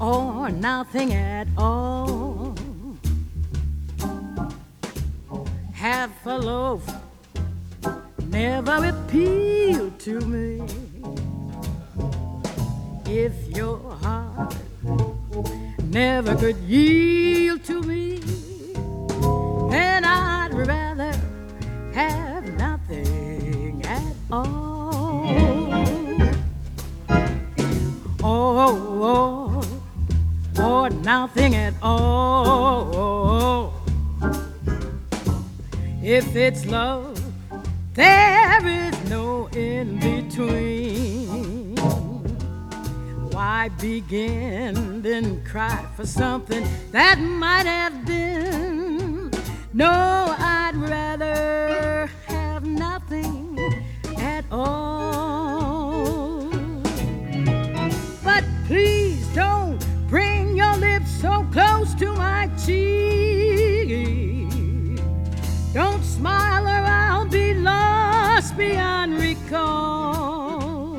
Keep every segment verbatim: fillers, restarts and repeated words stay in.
or nothing at all. Half a loaf never appealed to me. If your heart never could yield to me, then I'd rather have nothing at all. Oh, oh, or nothing at all. If it's love, there is no in between. Why begin, then cry for something that might have been? No, I'd rather have nothing at all. But please don't bring your lips so close to my cheek. Don't smile or I'll be lost beyond recall.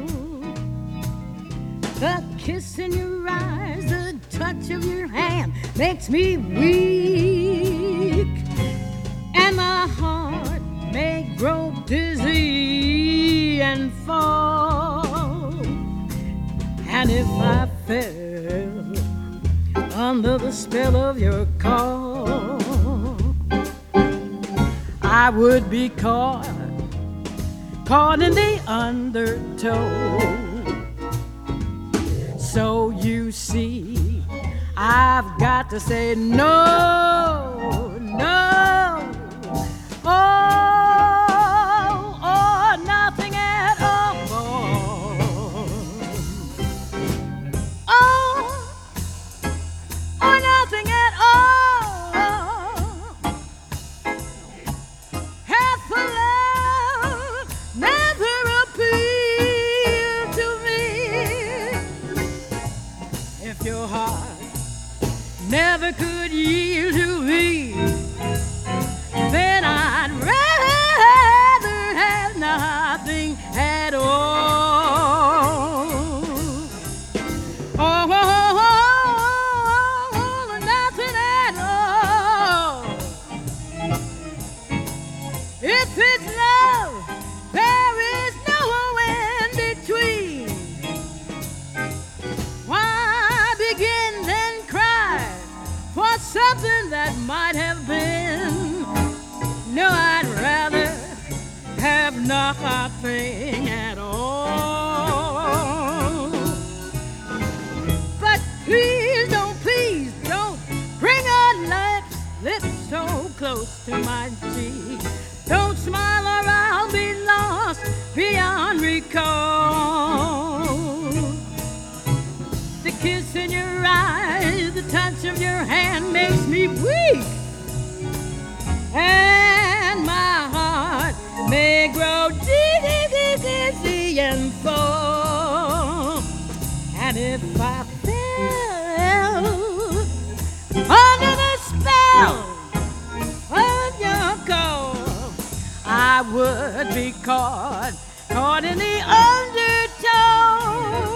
The kiss in your eyes, the touch of your hand makes me weak, and my heart may grow dizzy and fall. And if I fell under the spell of your call, I would be caught, caught in the undertow. So you see, I've got to say no, no, oh, oh, nothing at all. Oh, oh, nothing at all. Half a love never appealed to me. If your heart never could yield to me, then I'd rather have nothing at all. Oh, oh, oh, oh, nothing at all. If it's love, there is no in between. Why begin then cry for something that might have been? No, I'd rather have nothing at all. But please don't, please don't bring your lips, lips so close to my cheek. Don't smile or I'll be lost beyond recall. The kiss in your eyes, the touch of your hand makes me weak, and my heart may grow dizzy, dizzy and fall. And if I fell under the spell of your call, I would be caught, caught in the undertow.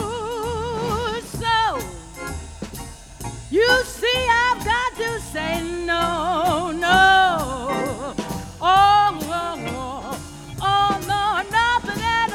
So you see, I've got to say no, no. Oh, oh, oh, oh, no, nothing at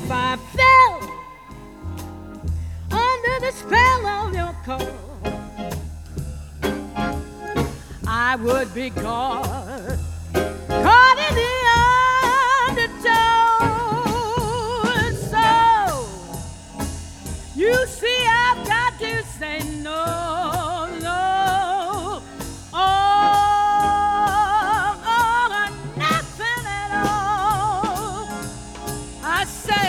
if I fell under the spell of your call, I would be caught, caught in the undertow. And so, you see, I've got to say no, no, oh, oh, nothing at all. I say